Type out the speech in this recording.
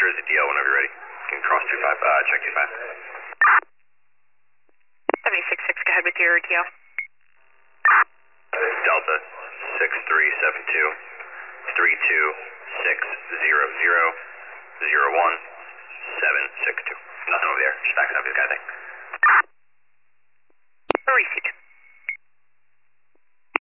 Jersey DL whenever you're ready. You can cross 25, check 25. 766, go ahead with your DL. Delta 6372 3260001 762. Nothing over there. Just backing up this guy thing. Received.